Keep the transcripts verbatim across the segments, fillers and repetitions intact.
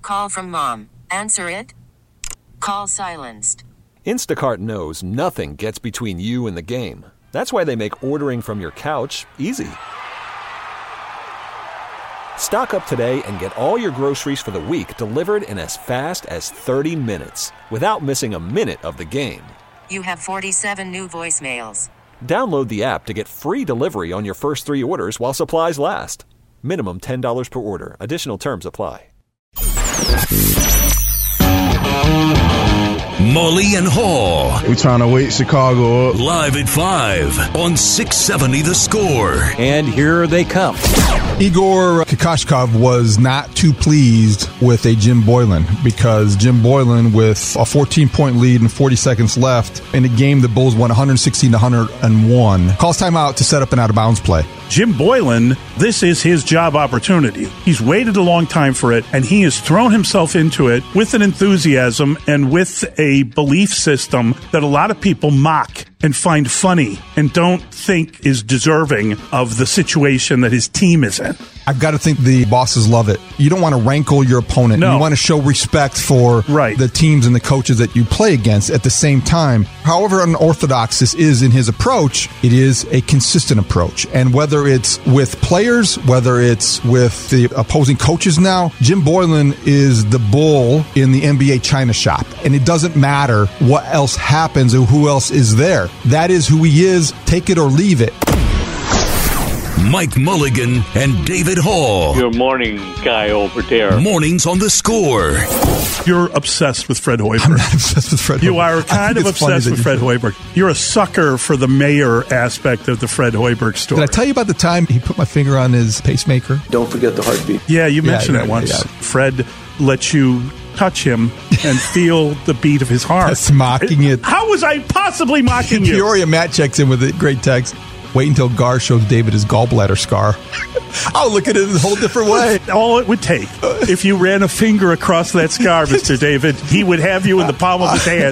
Call from mom. Answer it. Call silenced. Instacart knows nothing gets between you and the game. That's why they make ordering from your couch easy. Stock up today and get all your groceries for the week delivered in as fast as thirty minutes without missing a minute of the game. You have forty-seven new voicemails. Download the app to get free delivery on your first three orders while supplies last. Minimum ten dollars per order. Additional terms apply. Mully and Haw. We're trying to wake Chicago up. Live at five on six seventy The Score. And here they come. Igor Kokoshkov was not too pleased with a Jim Boylan because Jim Boylan, with a fourteen-point lead and forty seconds left in a game the Bulls won one sixteen to one oh one, calls timeout to set up an out-of-bounds play. Jim Boylan, this is his job opportunity. He's waited a long time for it, and he has thrown himself into it with an enthusiasm and with a belief system that a lot of people mock and find funny and don't think is deserving of the situation that his team is in. I've got to think the bosses love it. You don't want to rankle your opponent. No. You want to show respect for right. the teams and the coaches that you play against at the same time. However unorthodox this is in his approach, it is a consistent approach. And whether it's with players, whether it's with the opposing coaches now, Jim Boylan is the bull in the N B A China shop. And it doesn't matter what else happens or who else is there. That is who he is. Take it or leave it. Mike Mulligan and David Hall. Your morning guy over there. Mornings on The Score. You're obsessed with Fred Hoiberg. I'm not obsessed with Fred Hoiberg. You are kind of obsessed with Fred Hoiberg. You're a sucker for the mayor aspect of the Fred Hoiberg story. Did I tell you about the time he put my finger on his pacemaker? Don't forget the heartbeat. Yeah, you mentioned yeah, it once. Yeah. Fred lets you touch him and feel the beat of his heart. That's mocking it. How was I possibly mocking you? Peoria Matt checks in with a great text. Wait until Gar shows David his gallbladder scar. I'll look at it in a whole different way. All it would take, if you ran a finger across that scar, Mister David, he would have you in the palm of his hand.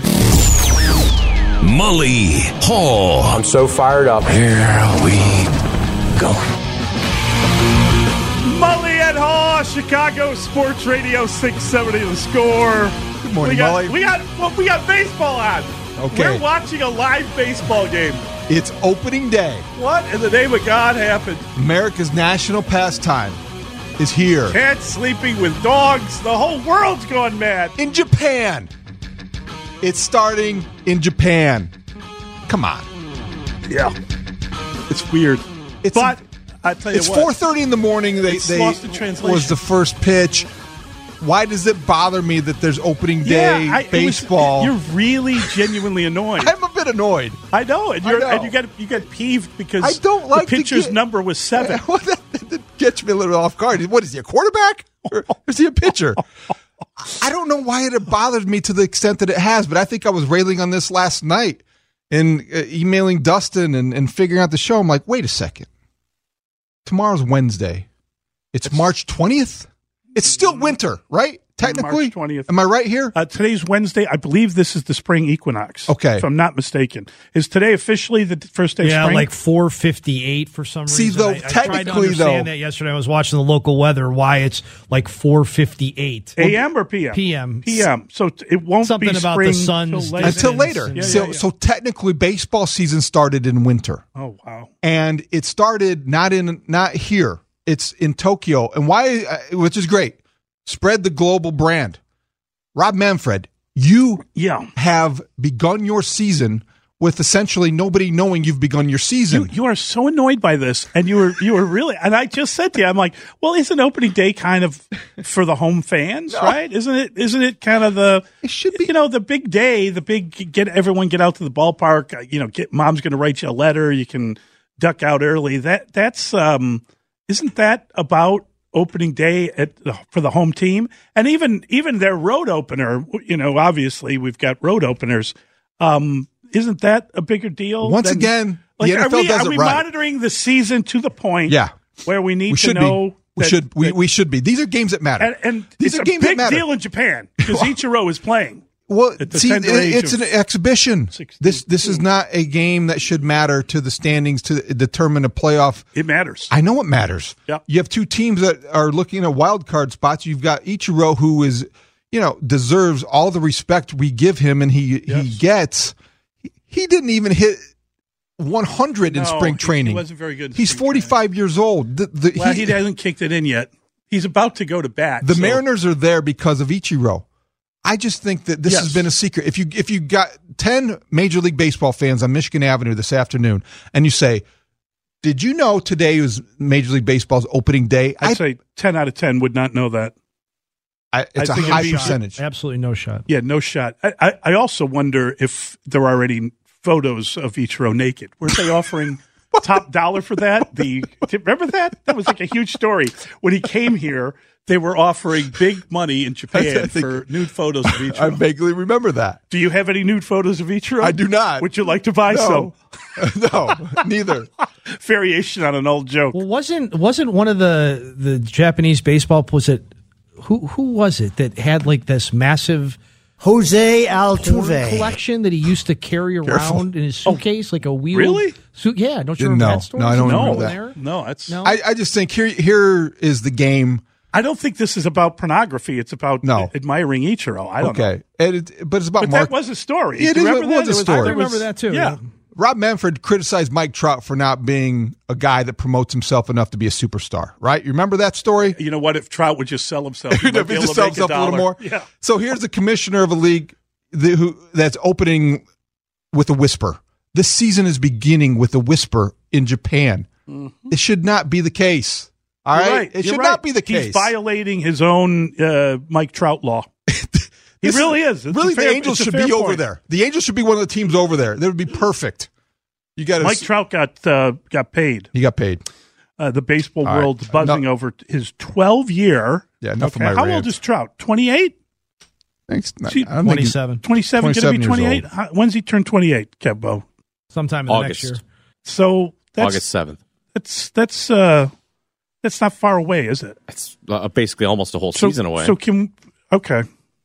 Mully, Hall. I'm so fired up. Here we go. Mully and Hall, Chicago Sports Radio six seventy The Score. Good morning, we got, Mully. We got, well, we got baseball on. Okay. We're watching a live baseball game. It's opening day. What in the name of God happened? America's national pastime is here. Cats sleeping with dogs. The whole world's gone mad. In Japan. It's starting in Japan. Come on. Yeah. It's weird. It's but I tell you it's what. four thirty in the morning. They, It's they lost in translation. was the first pitch. Why does it bother me that there's opening day yeah, I, it baseball? Was, you're really genuinely annoyed. I'm a bit annoyed. I know, and you're I know. and you get you get peeved because I don't like the pitcher's get, number was seven. Well, that, that gets me a little off guard. What is he, a quarterback? Or is he a pitcher? I don't know why it bothered me to the extent that it has, but I think I was railing on this last night and uh, emailing Dustin and, and figuring out the show. I'm like, wait a second. Tomorrow's Wednesday. It's March twentieth? It's still winter, right? Technically? March twentieth. Am I right here? Uh, today's Wednesday. I believe this is the spring equinox. Okay. If I'm not mistaken. Is today officially the first day of yeah, spring? Yeah, like four fifty-eight for some See, reason. though, I, I technically, tried to understand though, that yesterday. I was watching the local weather, why it's like four fifty-eight. A M or P M? P M. P M. So it won't Something be about spring the sun's till later. Until later. Yeah, so, yeah, yeah. so technically, baseball season started in winter. Oh, wow. And it started not in not here. It's in Tokyo. And why, uh, which is great. Spread the global brand. Rob Manfred, you yeah. have begun your season with essentially nobody knowing you've begun your season. You, you are so annoyed by this, and you were you were really. And I just said to you, I'm like, well, isn't opening day kind of for the home fans, no. right? Isn't it? Isn't it kind of the? It should be. You know, the big day, the big get everyone get out to the ballpark. You know, get mom's going to write you a letter. You can duck out early. That that's um, isn't that about opening day at the, for the home team, and even even their road opener. You know, obviously we've got road openers. Um, isn't that a bigger deal? Once than, again, like, the N F L are we, does are it we right. monitoring the season to the point? Yeah. where we need we should to know. Be. We that, should. We, that, we should be. These are games that matter. And, and These it's are a games big that matter. deal in Japan because Ichiro is playing. Well, At the see, tender it- age it's of an exhibition. sixteen. This this is not a game that should matter to the standings to determine a playoff. It matters. I know it matters. Yeah. You have two teams that are looking at wild card spots. You've got Ichiro, who is, you know, deserves all the respect we give him, and he Yes. he gets. He, he didn't even hit one hundred in No, spring he- training. He wasn't very good. in He's spring forty-five years old. The, the, training. Well, he- he, hasn't kicked it in yet. He's about to go to bat. The so- Mariners are there because of Ichiro. I just think that this Yes. has been a secret. If you if you got ten Major League Baseball fans on Michigan Avenue this afternoon, and you say, "Did you know today was Major League Baseball's opening day?" I'd I, say ten out of ten would not know that. I, it's I a think high it'd be- percentage. Absolutely no shot. Yeah, no shot. I, I, I also wonder if there are already photos of Ichiro naked. Weren't they offering top dollar for that? The remember that? That was like a huge story. When he came here, they were offering big money in I Japan think- for nude photos of Ichiro. I vaguely remember that. Do you have any nude photos of Ichiro? I do not. Would you like to buy No, some? no, neither. Variation on an old joke. Well, wasn't wasn't one of the the Japanese baseball was it who who was it that had like this massive Jose porn Altuve. collection that he used to carry around in his suitcase like a wheel? really? Suit, yeah, don't you No, remember no, that story? I don't Is it remember in that. there? No, that's No. I, I just think here here is the game. I don't think this is about pornography. It's about No. admiring Ichiro. I don't know. Okay, and it, but it's about But Mark. that was a story. It Do you is- remember it was that? a story. I there remember that too. Yeah. Rob Manfred criticized Mike Trout for not being a guy that promotes himself enough to be a superstar. Right? You remember that story? You know what? If Trout would just sell himself, he If might he be able just to sells make a himself a little dollar. more. Yeah. So here's the commissioner of a league the, who that's opening with a whisper. This season is beginning with a whisper in Japan. Mm-hmm. It should not be the case. All You're right, right. it You're should right. not be the case. He's violating his own uh, Mike Trout law. He This really is. It's really, a fair- the Angels it's a should fair be over point. there. The Angels should be one of the teams over there. That would be perfect. You got Mike Trout got uh, got paid. He got paid. Uh, the baseball All right. world's buzzing No. over his twelve year. Yeah, enough of Okay, my How rant. old is Trout? twenty-eight? Thanks. I See, don't think he's- twenty-seven. twenty-seven? Going to twenty-seven be years twenty-eight? old. How- When's he turn twenty-eight, Kevbo? Sometime in the August. next year. So that's August seventh. that's that's uh that's not far away, is it? It's uh, basically almost a whole So, season away. So can okay.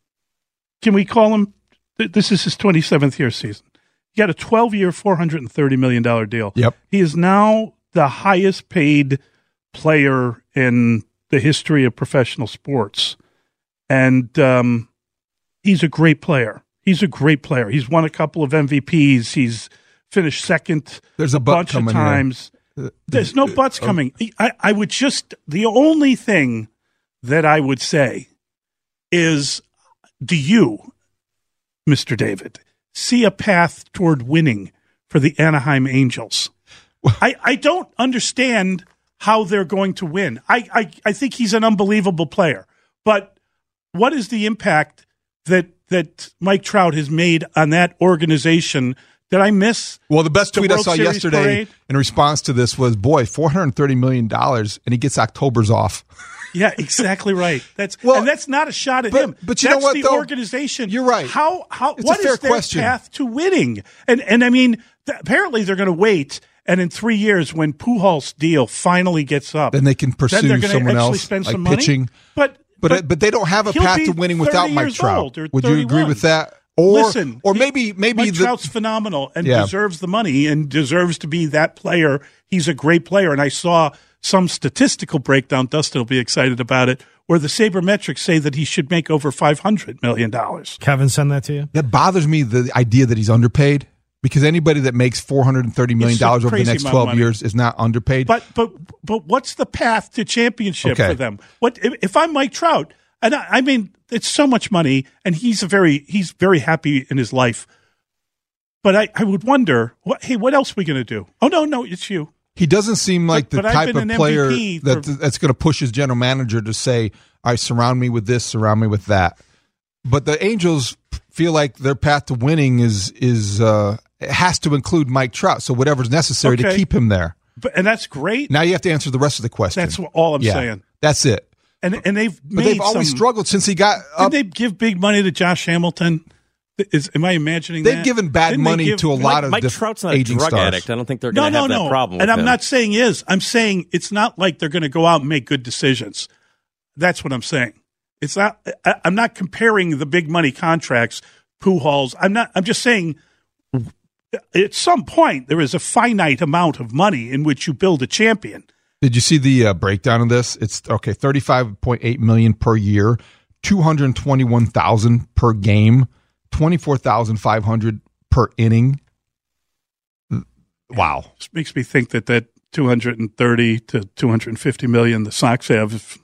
Can we call him? th- This is his twenty-seventh year season. He got a twelve-year, four hundred thirty million dollars deal. Yep. He is now the highest paid player in the history of professional sports, and um, he's a great player. He's a great player. He's won a couple of M V Ps. He's finished second There's a a butt bunch of coming here. times. There's no buts coming. I, I would just, the only thing that I would say is, do you, Mister David, see a path toward winning for the Anaheim Angels? I, I don't understand how they're going to win. I, I, I think he's an unbelievable player. But what is the impact that that Mike Trout has made on that organization? Did I miss? Well, the best the tweet I World saw Series yesterday parade? in response to this was, boy, four hundred thirty million dollars, and he gets October's off. Yeah, exactly right. That's Well, and that's not a shot at but- him. but you that's know what, the though? organization. You're right. How how It's a what is fair their question. path to winning? And and I mean, th- apparently they're going to wait. And in three years, when Pujols' deal finally gets up, Then they can pursue then they're gonna someone actually else, spend like some money. pitching. But But but, they don't have a he'll path be to winning without thirty Mike years Trout. old or Would you agree thirty-one. with that? Or Listen, or he- maybe maybe Mike the, Trout's phenomenal and Yeah. deserves the money and deserves to be that player. He's a great player, and I saw some statistical breakdown. Dustin will be excited about it, where the sabermetrics say that he should make over five hundred million dollars. Kevin, send that to you. that bothers me, the idea that he's underpaid, because anybody that makes four hundred thirty million dollars It's a over the crazy next amount of twelve money. years is not underpaid. But but but what's the path to championship Okay. for them? What if, if I'm Mike Trout? And I, I mean, it's so much money, and he's a very he's very happy in his life. But I, I would wonder, what, hey, what else are we going to do? Oh no, no, it's you. He doesn't seem like But- the but I've type been of an M V player P that for- that's going to push his general manager to say, "All right, surround me with this, surround me with that." But the Angels feel like their path to winning is is uh, it has to include Mike Trout. So whatever's necessary to Okay. keep him there. But and that's great. Now you have to answer the rest of the question. That's what- all I'm Yeah, saying. That's it. And and they've But made they've always some, struggled since he got Did up. they give big money to Josh Hamilton? Is am I imagining They've that? given bad Didn't they money give- to a lot of Mike diff- Trout's not a aging drug stars. addict. I don't think they're No, going to no, have that no. problem with and I'm him. not saying is. I'm saying it's not like they're going to go out and make good decisions. That's what I'm saying. It's not. I, I'm not comparing the big money contracts Pujols. I'm not. I'm just saying. At some point, there is a finite amount of money in which you build a champion. Did you see the uh, breakdown of this? It's okay, thirty-five point eight million dollars per year, two hundred twenty-one thousand dollars per game, twenty-four thousand five hundred dollars per inning. Wow. This makes me think that that two hundred thirty to two hundred fifty million the Sox have is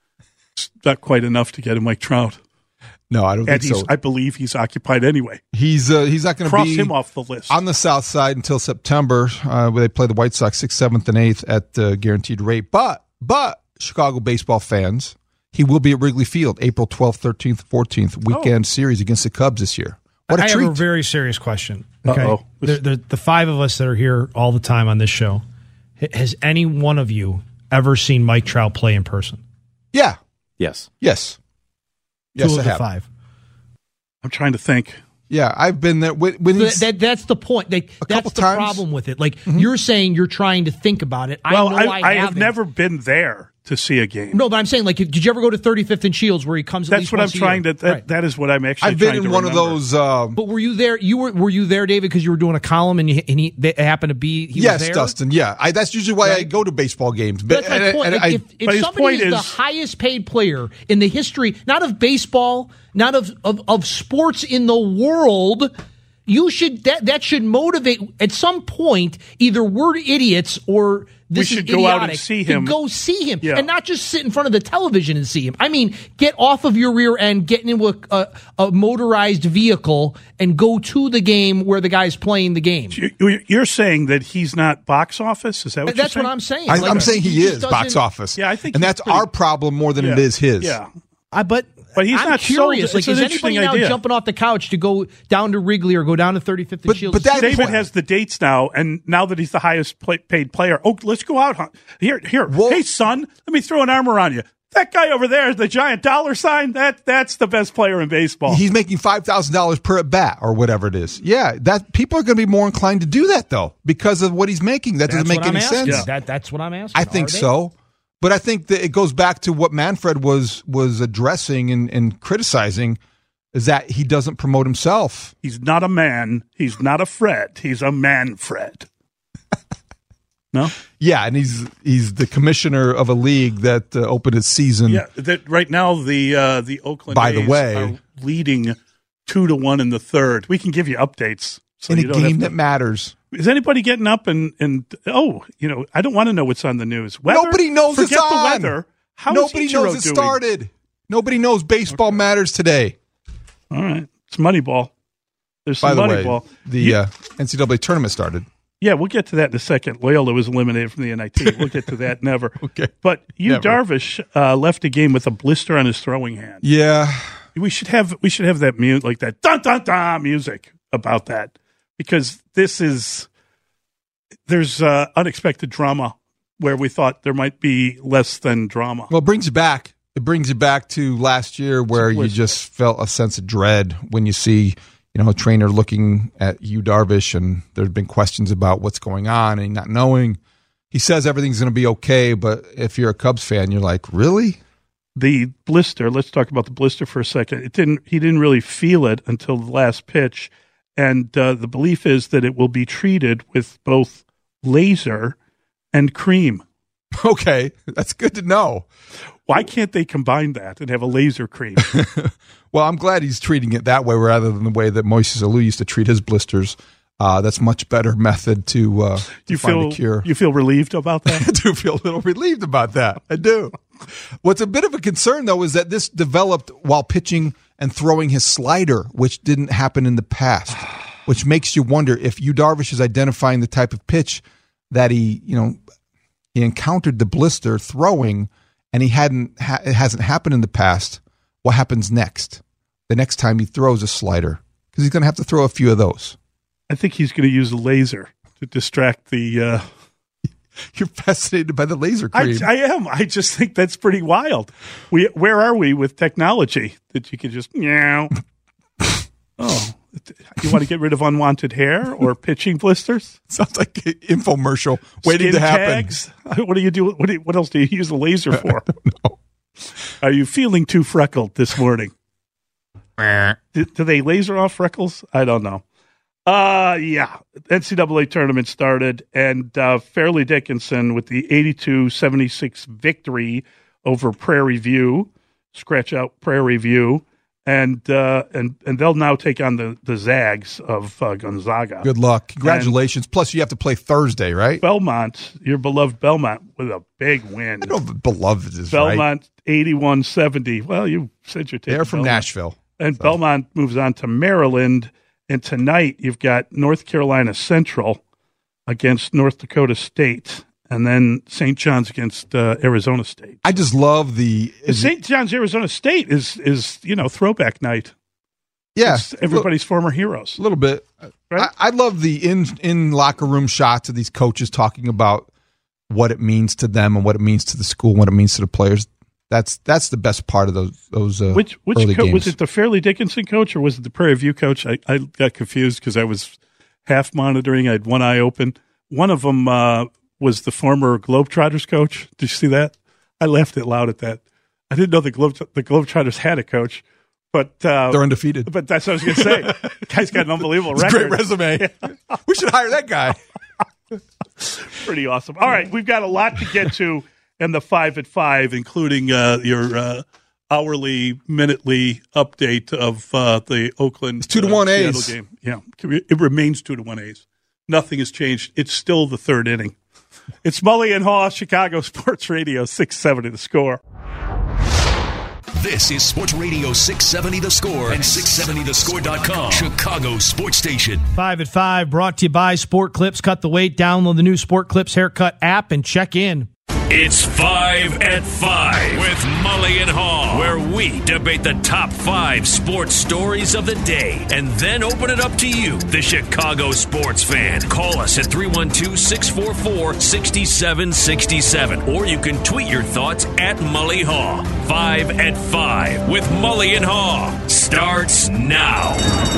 not quite enough to get a Mike Trout. No, I don't and think he's, so. I believe he's occupied anyway. He's uh, he's not going to cross be him off the list on the South Side until September, uh, where they play the White Sox sixth, seventh, and eighth at uh, guaranteed rate. But but Chicago baseball fans, he will be at Wrigley Field April twelfth, thirteenth, fourteenth weekend oh. series against the Cubs this year. What a I treat! have a very serious question. Okay, Uh-oh. the, the, the five of us that are here all the time on this show, has any one of you ever seen Mike Trout play in person? Yeah. Yes. Yes. Two Yes, of I the have. five. I'm trying to think. Yeah, I've been there. When, when that, that, that's the point. Like, that's the times. problem with it. Like mm-hmm. you're saying, you're trying to think about it. Well, I know I, I, I have never been there to see a game. No, but I'm saying, like, did you ever go to thirty-fifth and Shields where he comes? At That's least what I'm once a trying year? to. That, right. that is what I'm actually. I've been trying in to one remember. of those. Um, But were you there? You were. Were you there, David? Because you were doing a column and, you, and he they happened to be. He yes, was there? Dustin. Yeah, I, that's usually why right. I go to baseball games. But that's my and, point. and Like, I, if but if somebody is, is the highest paid player in the history, not of baseball, not of of, of sports in the world. You should that that should motivate at some point. Either we're idiots or this we should is go idiotic out and see him. To go see him, yeah. and not just sit in front of the television and see him. I mean, get off of your rear end, get into a, a, a motorized vehicle, and go to the game where the guy's playing the game. You're saying that he's not box office? Is that what That's you're saying? what I'm saying. I, Like, I'm saying he, he is box doesn't- office. Yeah, I think and he's that's pretty- our problem more than yeah. it is his. Yeah. I but. But he's I'm not sold. curious. It's Like, an is anybody interesting now idea. jumping off the couch to go down to Wrigley or go down to thirty-fifth and But- Shields? but that- David has the dates now, and now that he's the highest play, paid player, oh, let's go out. Huh? Here, here. Well- hey, son, let me throw an arm around you. That guy over there is the giant dollar sign. That that's the best player in baseball. He's making five thousand dollars per at bat or whatever it is. Yeah, that people are going to be more inclined to do that though because of what he's making. That doesn't That's make what I'm any asking. sense. That, that's what I'm asking. I think Are they? so. But I think that it goes back to what Manfred was was addressing and, and criticizing is that he doesn't promote himself. He's not a man. He's not a Fred. He's a Manfred. No? Yeah, and he's he's the commissioner of a league that uh, opened its season. Yeah, that right now the uh, the Oakland By the A's way- are leading two to one in the third. We can give you updates. So in a you don't have game to- that matters. Is anybody getting up and, and oh, you know, I don't want to know what's on the news. Weather? Nobody knows Forget it's on. the weather. How Nobody is Ichiro knows it doing? started. Nobody knows baseball okay. matters today. All right. It's Moneyball. There's By some the Moneyball. way, the You, uh, N C double A tournament started. Yeah, we'll get to that in a second. Loyola was eliminated from the N I T. We'll get to that never. Okay. But you, Never. Darvish, uh, left a game with a blister on his throwing hand. Yeah. We should have we should have that mute like that dun dun dun music about that because this is there's uh, unexpected drama where we thought there might be less than drama. Well, it brings you back. It brings you back to last year where you blister. just felt a sense of dread when you see, you know, a trainer looking at you, Darvish, and there have been questions about what's going on and not knowing. He says everything's going to be okay, but if you're a Cubs fan, you're like, really? The blister, let's talk about the blister for a second. It didn't he didn't really feel it until the last pitch, and uh, the belief is that it will be treated with both laser and cream. Okay, that's good to know. Why can't they combine that and have a laser cream? Well, I'm glad he's treating it that way rather than the way that Moises Alou used to treat his blisters. Uh, that's a much better method to, uh, to you find feel a cure. you feel relieved about I that? do feel a little relieved about that. I do. What's a bit of a concern, though, is that this developed while pitching and throwing his slider, which didn't happen in the past, which makes you wonder if Yu Darvish is identifying the type of pitch that he, you know, he encountered the blister throwing, and he hadn't. Ha- it hasn't happened in the past. What happens next? The next time he throws a slider, because he's going to have to throw a few of those. I think he's going to use a laser to distract the. Uh, You're fascinated by the laser I, cream. I am. I just think that's pretty wild. We where are we with technology that you can just meow? Oh, you want to get rid of unwanted hair or pitching blisters? Sounds like an infomercial waiting Skin to happen. tags? What do you do? What, do you, what else do you use a laser for? No. Are you feeling too freckled this morning? do, do they laser off freckles? I don't know. Uh, yeah. N C double A tournament started, and uh, Fairleigh Dickinson with the eighty-two seventy-six victory over Prairie View. Scratch out Prairie View. And uh, and and they'll now take on the, the Zags of uh, Gonzaga. Good luck. Congratulations. And Plus, you have to play Thursday, right? Belmont, your beloved Belmont, with a big win. I know beloved is Belmont, right. eighty-one seventy. Well, you said you're taking They're from Belmont. Nashville. And so. Belmont moves on to Maryland. And tonight you've got North Carolina Central against North Dakota State. And then Saint John's against uh, Arizona State. I just love the Saint John's Arizona State is is you know throwback night. Yeah, it's everybody's little, former heroes. A little bit. Right? I, I love the in in locker room shots of these coaches talking about what it means to them and what it means to the school, and what it means to the players. That's that's the best part of those those uh, which which early co- games. Was it the Fairleigh Dickinson coach or was it the Prairie View coach? I, I got confused because I was half monitoring. I had one eye open. One of them. Uh, was the former Globetrotters coach. Did you see that? I laughed out loud at that. I didn't know the Globe the Globetrotters had a coach, but uh, they're undefeated. But that's what I was going to say. The guy's got an unbelievable record. Great resume. Yeah. We should hire that guy. Pretty awesome. All right, we've got a lot to get to in the five at five, including uh, your uh, hourly, minutely update of uh, the Oakland it's two to uh, one Seattle A's game. Yeah, it remains two to one A's. Nothing has changed. It's still the third inning. It's Mully and Haw, Chicago Sports Radio, six seventy The Score. This is Sports Radio six seventy The Score and six seventy the score dot com, Chicago Sports Station. Five at five, brought to you by Sport Clips. Cut the weight, download the new Sport Clips Haircut app, and check in. It's Five at Five with Mully and Haw, where we debate the top five sports stories of the day and then open it up to you, the Chicago sports fan. Call us at three one two, six four four, six seven six seven, or you can tweet your thoughts at Mully Haw. Five at Five with Mully and Haw starts now.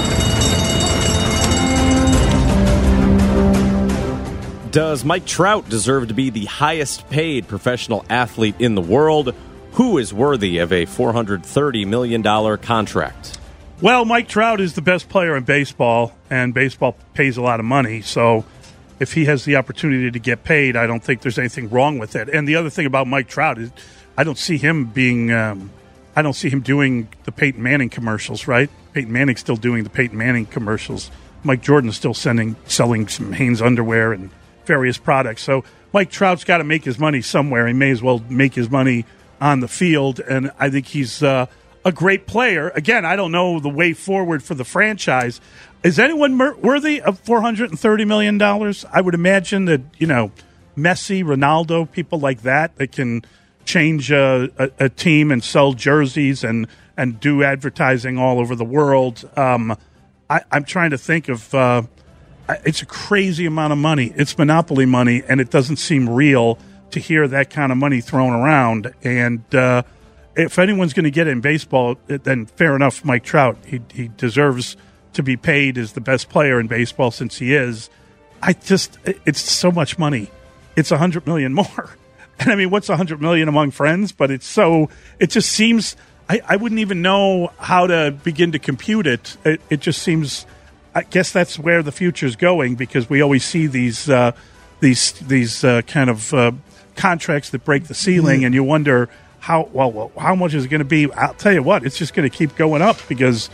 Does Mike Trout deserve to be the highest paid professional athlete in the world? Who is worthy of a four hundred thirty million dollars contract? Well, Mike Trout is the best player in baseball, and baseball pays a lot of money. So if he has the opportunity to get paid, I don't think there's anything wrong with it. And the other thing about Mike Trout is I don't see him being um, – I don't see him doing the Peyton Manning commercials, right? Peyton Manning's still doing the Peyton Manning commercials. Mike Jordan's still sending, selling some Hanes underwear and – various products. So Mike Trout's got to make his money somewhere. He may as well make his money on the field, and I think he's uh, a great player. Again, I don't know the way forward for the franchise. Is anyone mer- worthy of four hundred thirty million dollars? I would imagine that, you know, Messi, Ronaldo, people like that, that can change a, a, a team and sell jerseys and, and do advertising all over the world. Um, I, I'm trying to think of uh, – it's a crazy amount of money. It's monopoly money, and it doesn't seem real to hear that kind of money thrown around. And uh, if anyone's going to get it in baseball, then fair enough, Mike Trout. He, he deserves to be paid as the best player in baseball since he is. I just, it's so much money. It's a hundred million more. And I mean, what's a hundred million among friends? But it's so, it just seems, I, I wouldn't even know how to begin to compute it. It, it just seems, I guess that's where the future is going, because we always see these, uh, these, these uh, kind of uh, contracts that break the ceiling, and you wonder how, well, how much is it going to be? I'll tell you what, it's just going to keep going up, because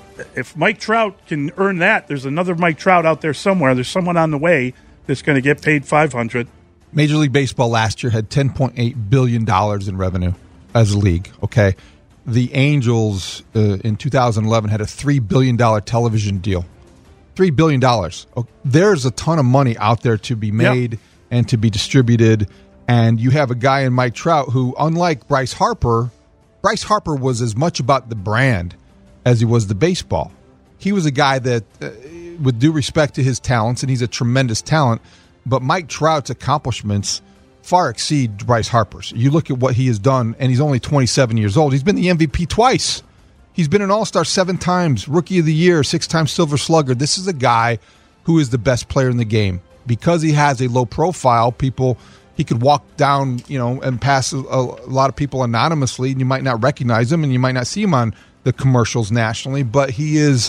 if Mike Trout can earn that, there's another Mike Trout out there somewhere. There's someone on the way that's going to get paid five hundred. Major League Baseball last year had ten point eight billion dollars in revenue as a league, okay? The Angels uh, in two thousand eleven had a three billion dollars television deal. three billion dollars. There's a ton of money out there to be made yep. and to be distributed, and you have a guy in Mike Trout who, unlike Bryce Harper, Bryce Harper was as much about the brand as he was the baseball. He was a guy that, uh, with due respect to his talents, and he's a tremendous talent, but Mike Trout's accomplishments far exceed Bryce Harper's. You look at what he has done, and he's only twenty-seven years old. He's been the M V P twice. He's been an All-Star seven times, Rookie of the Year, six-time Silver Slugger. This is a guy who is the best player in the game. Because he has a low profile, people, he could walk down, you know, and pass a, a lot of people anonymously, and you might not recognize him, and you might not see him on the commercials nationally, but he is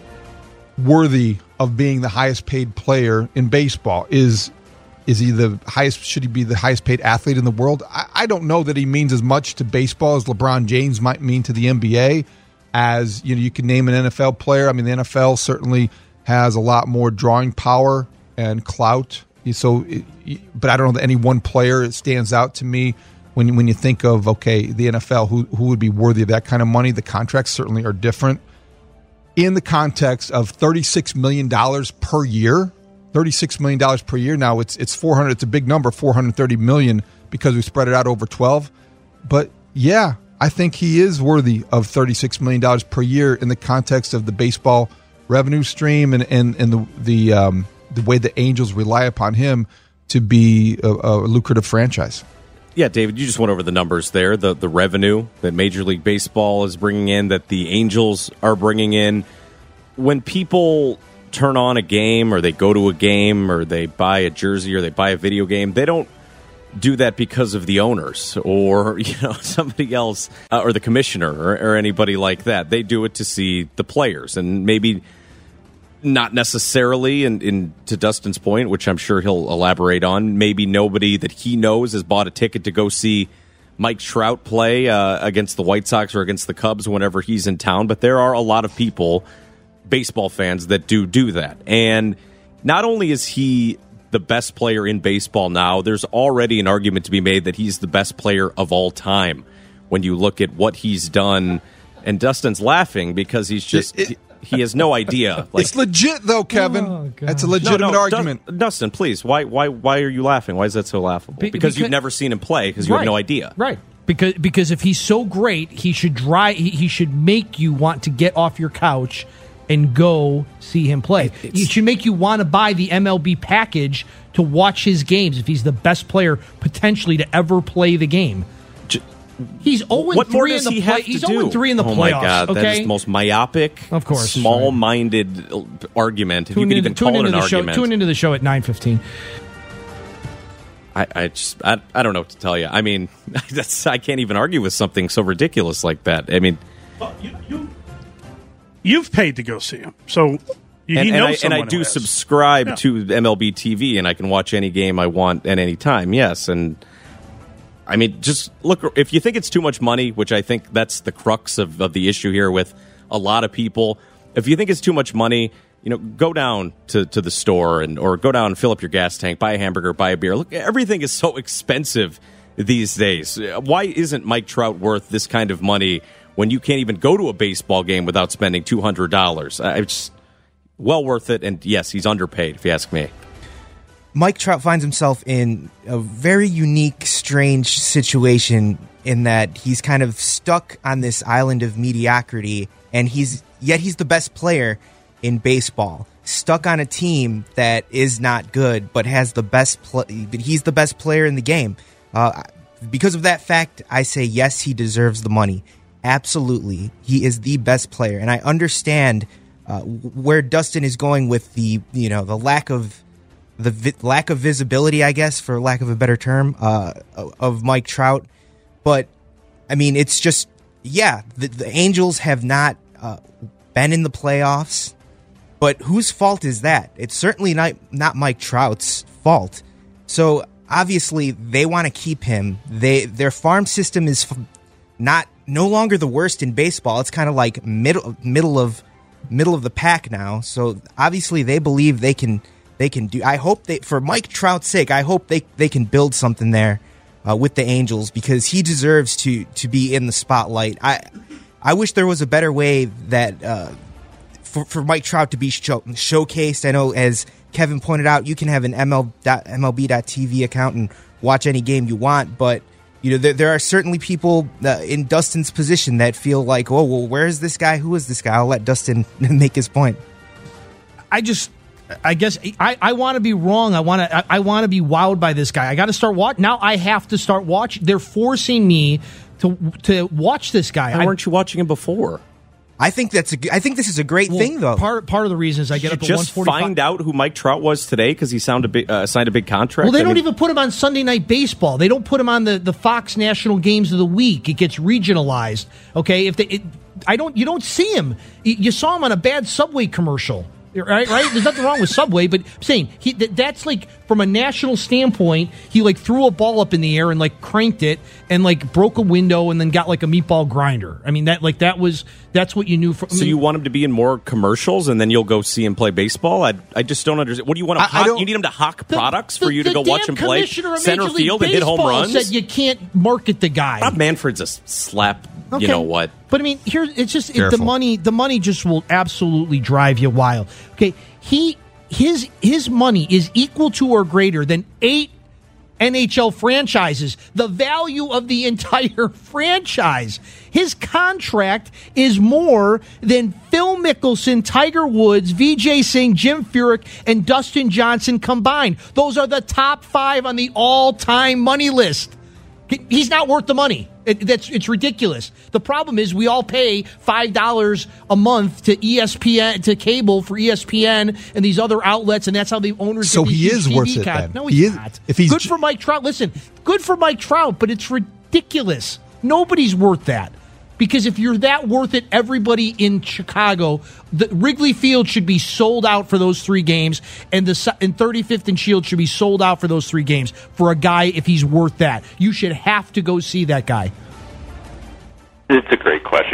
worthy of being the highest paid player in baseball. Is is he the highest? Should he be the highest paid athlete in the world? I, I don't know that he means as much to baseball as LeBron James might mean to the N B A. As you know, you can name an N F L player. I mean, the N F L certainly has a lot more drawing power and clout. So, but I don't know that any one player stands out to me when when you think of, okay, the N F L, who who would be worthy of that kind of money. The contracts certainly are different. In the context of thirty-six million dollars per year, thirty-six million dollars per year. Now it's it's four hundred. It's a big number, four hundred thirty million dollars, because we spread it out over twelve. But yeah, I think he is worthy of thirty-six million dollars per year in the context of the baseball revenue stream and and, and the the um, the way the Angels rely upon him to be a, a lucrative franchise. Yeah, David, you just went over the numbers there, the the revenue that Major League Baseball is bringing in, that the Angels are bringing in. When people turn on a game or they go to a game or they buy a jersey or they buy a video game, they don't do that because of the owners or, you know, somebody else uh, or the commissioner or, or anybody like that. They do it to see the players, and maybe not necessarily, in, in to Dustin's point, which I'm sure he'll elaborate on, maybe nobody that he knows has bought a ticket to go see Mike Trout play uh, against the White Sox or against the Cubs whenever he's in town, but there are a lot of people, baseball fans, that do do that. And not only is he the best player in baseball now, there's already an argument to be made that he's the best player of all time when you look at what he's done. And Dustin's laughing because he's just... It, it, he has no idea. Like, it's legit, though, Kevin. Oh, it's a legitimate no, no, argument. Dustin, Dustin, please, why, why, why are you laughing? Why is that so laughable? Be, because, because you've never seen him play, because you right, have no idea. Right. Because because if he's so great, he should drive. He, he should make you want to get off your couch and go see him play. It's, he should make you want to buy the M L B package to watch his games if he's the best player potentially to ever play the game. He's oh and three in the play. He's oh and three in the playoffs. Oh my God, okay? that is the most myopic, of course, small-minded right. argument. If tune you can even call it an argument. Show, tune into the show at nine fifteen. I, I just, I, I don't know what to tell you. I mean, that's, I can't even argue with something so ridiculous like that. I mean, well, you, you, you've paid to go see him, so you and, know and I, and I do has. subscribe yeah. to M L B T V, and I can watch any game I want at any time. Yes, and. I mean, just look, if you think it's too much money, which I think that's the crux of, of the issue here with a lot of people, if you think it's too much money, you know, go down to, to the store and or go down and fill up your gas tank, buy a hamburger, buy a beer. Look, everything is so expensive these days. Why isn't Mike Trout worth this kind of money when you can't even go to a baseball game without spending two hundred dollars? It's well worth it, and yes, he's underpaid, if you ask me. Mike Trout finds himself in a very unique, strange situation in that he's kind of stuck on this island of mediocrity, and he's yet he's the best player in baseball. Stuck on a team that is not good, but has the best. Pl- but he's the best player in the game. Uh, because of that fact, I say yes, he deserves the money. Absolutely, he is the best player, and I understand uh, where Dustin is going with the you know the lack of. the vi- lack of visibility, I guess, for lack of a better term, uh, of Mike Trout. But, I mean, it's just, yeah, the, the Angels have not uh, been in the playoffs. But whose fault is that? It's certainly not, not Mike Trout's fault. So, obviously, they want to keep him. They Their farm system is not no longer the worst in baseball. It's kind of like middle middle of middle of the pack now. So, obviously, they believe they can... They can do. I hope they, for Mike Trout's sake, I hope they, they can build something there uh, with the Angels because he deserves to to be in the spotlight. I I wish there was a better way that uh, for for Mike Trout to be show, showcased. I know, as Kevin pointed out, you can have an M L B dot T V account and watch any game you want, but you know there, there are certainly people uh, in Dustin's position that feel like, oh well, where is this guy? Who is this guy? I'll let Dustin make his point. I just. I guess I, I want to be wrong. I want to I, I want to be wowed by this guy. I got to start watch now. I have to start watching. They're forcing me to to watch this guy. Why weren't you watching him before? I think that's a, I think this is a great well, thing, though. Part part of the reason is I get Did up you at one just forty-five. find out who Mike Trout was today because he signed a big uh, signed a big contract. Well, they I don't mean, even put him on Sunday Night Baseball. They don't put him on the, the Fox National Games of the Week. It gets regionalized. Okay, if they, it, I don't, you don't see him. You saw him on a bad Subway commercial. Right, right. There's nothing wrong with Subway, but I'm saying he th- that's like from a national standpoint. He like threw a ball up in the air and like cranked it and like broke a window and then got like a meatball grinder. I mean that like that was that's what you knew. From, I so mean, you want him to be in more commercials and then you'll go see him play baseball? I I just don't understand. What do you want? Him I- I hawk? You need him to hawk the- products the- for you to the go watch damn him play commissioner of center Major League field and hit home Baseball runs? Said you can't market the guy. Bob Manfred's a slap. Okay. You know what? But I mean, here it's just it, the Careful. money. The money just will absolutely drive you wild. Okay, he his his money is equal to or greater than eight N H L franchises. The value of the entire franchise. His contract is more than Phil Mickelson, Tiger Woods, Vijay Singh, Jim Furyk, and Dustin Johnson combined. Those are the top five on the all-time money list. He's not worth the money. It, that's it's ridiculous. The problem is we all pay five dollars a month to E S P N to cable for E S P N and these other outlets, and that's how the owners. So get these he is T V worth it, con- then. No, He he's is- not. if he's good j- for Mike Trout. Listen, good for Mike Trout, but it's ridiculous. Nobody's worth that. Because if you're that worth it, everybody in Chicago, the Wrigley Field should be sold out for those three games, and the and thirty-fifth and Shield should be sold out for those three games for a guy if he's worth that. You should have to go see that guy. It's a great question.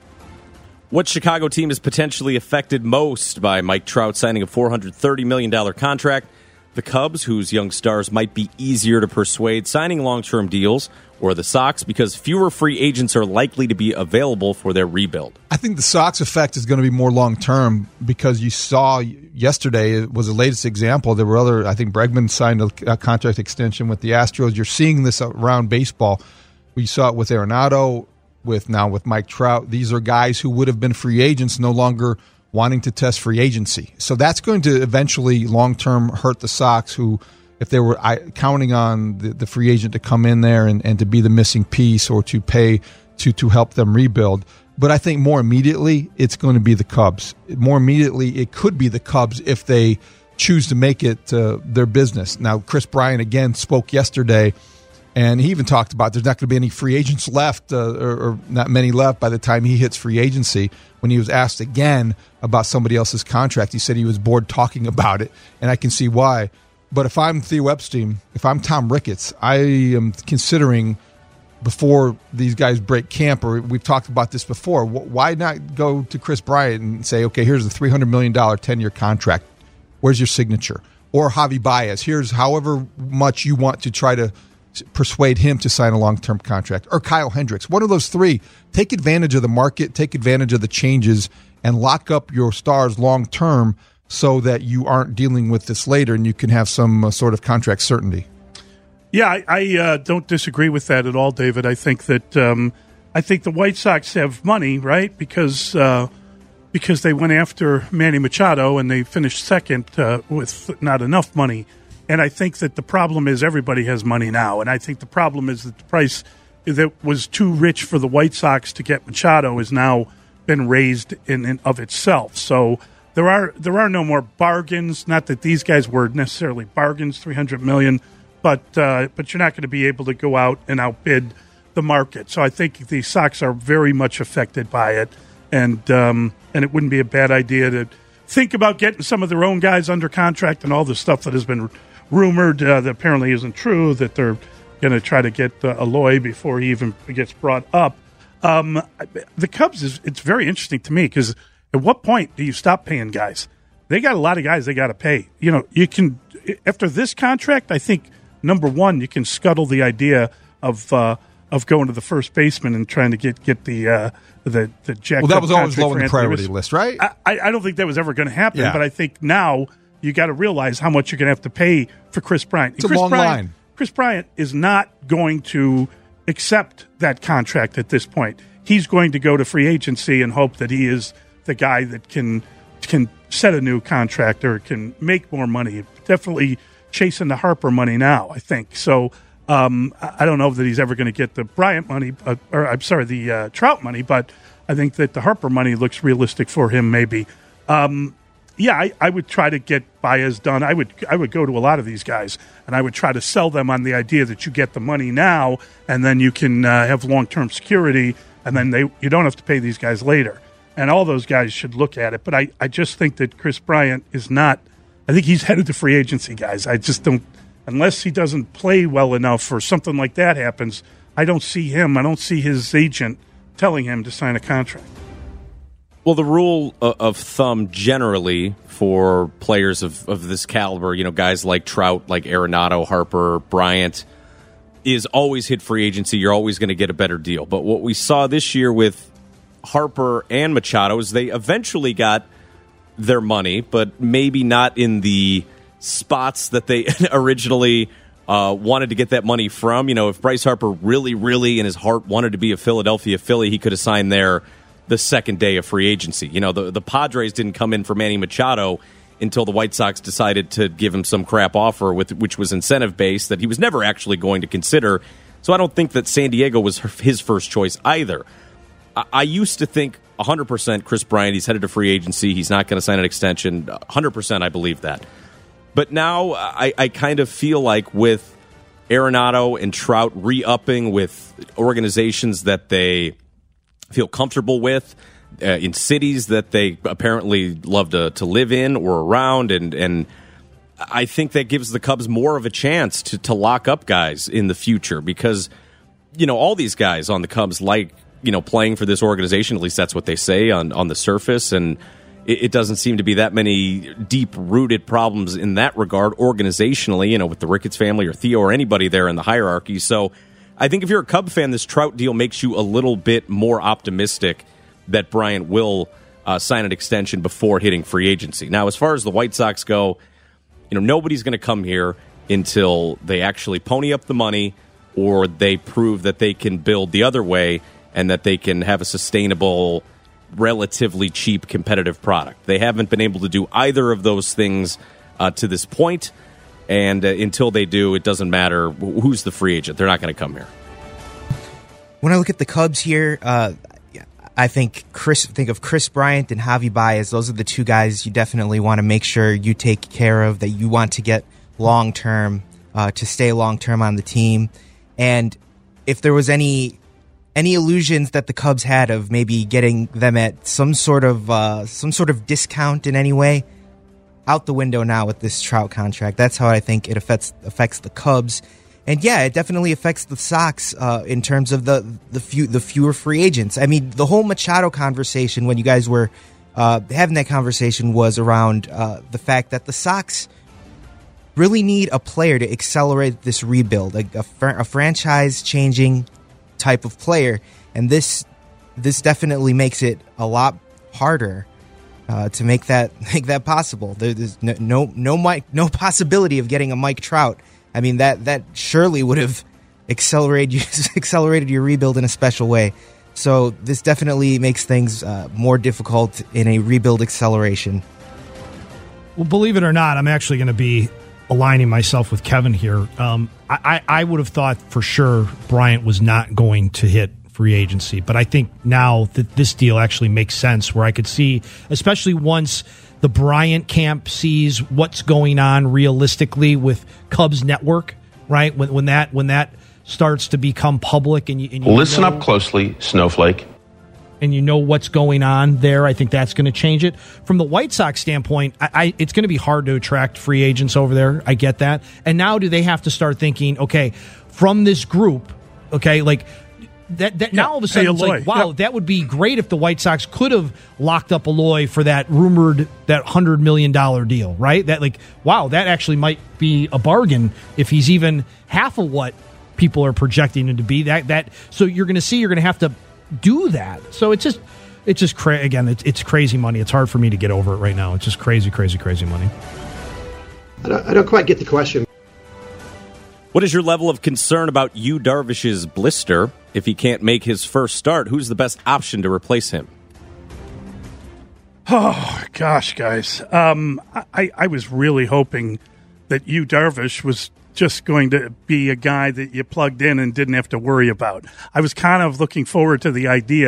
What Chicago team is potentially affected most by Mike Trout signing a four hundred thirty million dollars contract? The Cubs, whose young stars might be easier to persuade signing long-term deals, or the Sox, because fewer free agents are likely to be available for their rebuild? I think the Sox effect is going to be more long-term because you saw yesterday, it was the latest example. There were other, I think Bregman signed a, a contract extension with the Astros. You're seeing this around baseball. We saw it with Arenado, with now with Mike Trout. These are guys who would have been free agents no longer wanting to test free agency. So that's going to eventually long-term hurt the Sox, who, if they were I, counting on the, the free agent to come in there and, and to be the missing piece or to pay to, to help them rebuild. But I think more immediately, it's going to be the Cubs. More immediately, it could be the Cubs if they choose to make it uh, their business. Now, Chris Bryant, again, spoke yesterday, and he even talked about there's not going to be any free agents left, uh, or, or not many left by the time he hits free agency. When he was asked again about somebody else's contract, he said he was bored talking about it, and I can see why. But if I'm Theo Epstein, if I'm Tom Ricketts, I am considering, before these guys break camp, or we've talked about this before, why not go to Chris Bryant and say, okay, here's a three hundred million dollars ten-year contract. Where's your signature? Or Javi Baez, here's however much you want to try to persuade him to sign a long-term contract. Or Kyle Hendricks. One of those three. Take advantage of the market, take advantage of the changes, and lock up your stars long-term so that you aren't dealing with this later and you can have some uh, sort of contract certainty. Yeah, I, I uh, don't disagree with that at all, David. I think that um, I think the White Sox have money, right? Because uh, because they went after Manny Machado and they finished second uh, with not enough money. And I think that the problem is everybody has money now. And I think the problem is that the price that was too rich for the White Sox to get Machado has now been raised in and of itself. So there are there are no more bargains. Not that these guys were necessarily bargains, three hundred million dollars, but uh, but you're not going to be able to go out and outbid the market. So I think the Sox are very much affected by it, and um, and it wouldn't be a bad idea to think about getting some of their own guys under contract and all the stuff that has been rumored uh, that apparently isn't true, that they're going to try to get uh, Aloy before he even gets brought up. Um, the Cubs, is it's very interesting to me because at what point do you stop paying guys? They got a lot of guys they got to pay. You know, you can, after this contract, I think, number one, you can scuttle the idea of uh, of going to the first baseman and trying to get, get the uh, the the jacked Well, that was up always low contract on the for Anthony priority Rizzo. list, right? I, I don't think that was ever going to happen, Yeah. but I think now you got to realize how much you're going to have to pay for Chris Bryant. It's a Chris long Bryant, line. Chris Bryant is not going to accept that contract at this point. He's going to go to free agency and hope that he is the guy that can can set a new contract or can make more money. Definitely chasing the Harper money now, I think. So um, I don't know that he's ever going to get the Bryant money, uh, or I'm sorry, the uh, Trout money, but I think that the Harper money looks realistic for him, maybe. Um, yeah, I, I would try to get Baez done. I would I would go to a lot of these guys, and I would try to sell them on the idea that you get the money now, and then you can uh, have long-term security, and then they you don't have to pay these guys later. And all those guys should look at it. But I, I just think that Chris Bryant is not – I think he's headed to free agency, guys. I just don't – unless he doesn't play well enough or something like that happens, I don't see him. I don't see his agent telling him to sign a contract. Well, the rule of thumb generally for players of, of this caliber, you know, guys like Trout, like Arenado, Harper, Bryant, is always hit free agency. You're always going to get a better deal. But what we saw this year with Harper and Machado is they eventually got their money, but maybe not in the spots that they originally uh, wanted to get that money from. You know, if Bryce Harper really, really in his heart wanted to be a Philadelphia Philly, he could have signed there the second day of free agency. You know, the, the Padres didn't come in for Manny Machado until the White Sox decided to give him some crap offer, with which was incentive-based, that he was never actually going to consider. So I don't think that San Diego was his first choice either. I, I used to think one hundred percent Chris Bryant, he's headed to free agency, he's not going to sign an extension. one hundred percent I believe that. But now I, I kind of feel like with Arenado and Trout re-upping with organizations that they feel comfortable with, uh, in cities that they apparently love to, to live in or around, and and I think that gives the Cubs more of a chance to, to lock up guys in the future, because, you know, all these guys on the Cubs like, you know, playing for this organization, at least that's what they say on, on the surface, and it, it doesn't seem to be that many deep-rooted problems in that regard organizationally, you know, with the Ricketts family or Theo or anybody there in the hierarchy. So I think if you're a Cub fan, this Trout deal makes you a little bit more optimistic that Bryant will uh, sign an extension before hitting free agency. Now, as far as the White Sox go, you know, nobody's going to come here until they actually pony up the money or they prove that they can build the other way and that they can have a sustainable, relatively cheap, competitive product. They haven't been able to do either of those things uh, to this point. And uh, until they do, it doesn't matter who's the free agent. They're not going to come here. When I look at the Cubs here, uh, I think Chris think of Chris Bryant and Javi Baez. Those are the two guys you definitely want to make sure you take care of, that you want to get long-term, uh, to stay long-term on the team. And if there was any any illusions that the Cubs had of maybe getting them at some sort of uh, some sort of discount in any way, out the window now with this Trout contract. That's how I think it affects affects the Cubs, and yeah, it definitely affects the Sox uh, in terms of the the few the fewer free agents. I mean, the whole Machado conversation when you guys were uh, having that conversation was around uh, the fact that the Sox really need a player to accelerate this rebuild, a, a, fr- a franchise-changing type of player, and this this definitely makes it a lot harder uh, to make that make that possible. There, there's no no no, Mike, no possibility of getting a Mike Trout. I mean, that that surely would have accelerated you, accelerated your rebuild in a special way. So this definitely makes things uh, more difficult in a rebuild acceleration. Well, believe it or not, I'm actually going to be aligning myself with Kevin here. Um, I, I would have thought for sure Bryant was not going to hit free agency, but I think now that this deal actually makes sense, where I could see, especially once the Bryant camp sees what's going on realistically with Cubs Network, right? When, when that when that starts to become public, and you, and you listen know, up closely, Snowflake, and you know what's going on there, I think that's going to change it. From the White Sox standpoint, I, I, it's going to be hard to attract free agents over there. I get that. And now do they have to start thinking, okay, from this group, okay, like that, that yeah, now all of a sudden it's like, wow, yep. That would be great if the White Sox could have locked up Eloy for that rumored, that one hundred million dollars deal, right? That like, wow, that actually might be a bargain if he's even half of what people are projecting him to be. That that So you're going to see, you're going to have to do that. So it's just, it's just cra- again, it's, it's crazy money. It's hard for me to get over it right now. It's just crazy, crazy, crazy money. I don't, I don't quite get the question. What is your level of concern about Yu Darvish's blister? If he can't make his first start, who's the best option to replace him? Oh, gosh, guys. Um, I, I was really hoping that Yu Darvish was just going to be a guy that you plugged in and didn't have to worry about. I was kind of looking forward to the idea